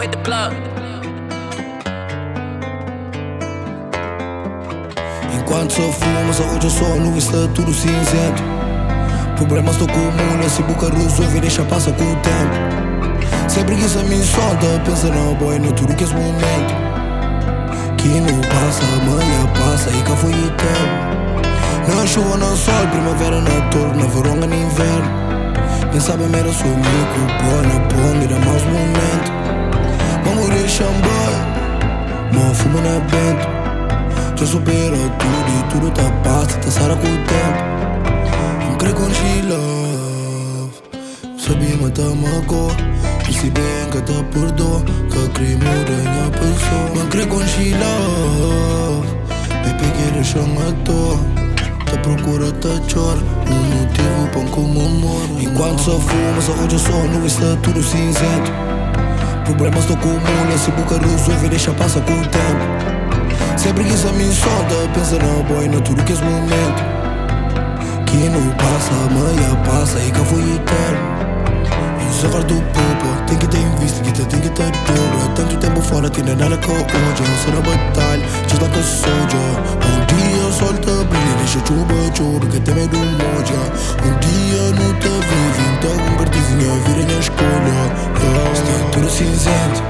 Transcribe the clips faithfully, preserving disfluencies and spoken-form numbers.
hit the plug. Enquanto só fumo, só hoje eu só nu, está tudo cinzento. Problemas tô comum, se boca resolve, deixa passar com o tempo. Se a preguiça me solta, pensa não, boy, no tudo que é esse momento. Que não passa, amanhã passa e cá foi o tempo. Na chuva, no sol, primavera, na torre, na verão, no inverno. Quem sabe merda sou mico, pô, na ponga, dá mais momento. Vamos deixar boy, mó fumo na bento. Já supera tudo e tudo tá passa, tá sara com o tempo. Não creio com G-Love, sabia matar magoa. E se bem que tá por dor, que crime muda minha pessoa. Não creio com G-Love, baby que deixa à toa. Tá procura, tá chora, um motivo pra um comemoro. Enquanto só fumo, só hoje eu só nu, está tudo cinzento. Problemas tô comum, se boca resolve, deixa passar com o tempo. Se a preguiça me solta, pensa não, boy, no tudo que é esse momento. Que não passa, amanhã passa e cá foi eterno. Isso é do povo, tem que ter em vista, tem que ter dobra. Tanto tempo fora, tem nada com hoje. Eu sou na batalha, just like a soldier. Um dia o sol tá brilha, deixa chuva, chuva, que tem medo moja. Um dia não tá vivo, então com cartezinha, vira minha escolha. Está tudo cinzento,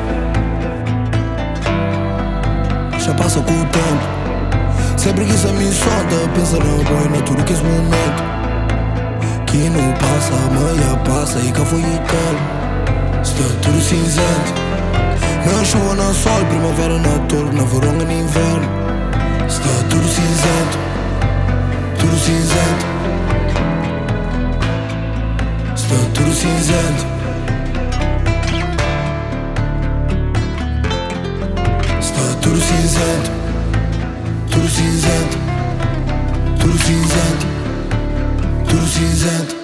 já passa com o tempo. Se a preguiça me solta, pensa não, boy, não tudo que é esse momento. Que não passa, amanhã passa e cá foi eterno. Está tudo cinzento. Na chuva, no sol, primavera, na torre, na verão, no inverno. Está tudo cinzento, tudo cinzento. Está tudo cinzento. Está tudo cinzento, tudo cinzento, tudo cinzento, tudo cinzento.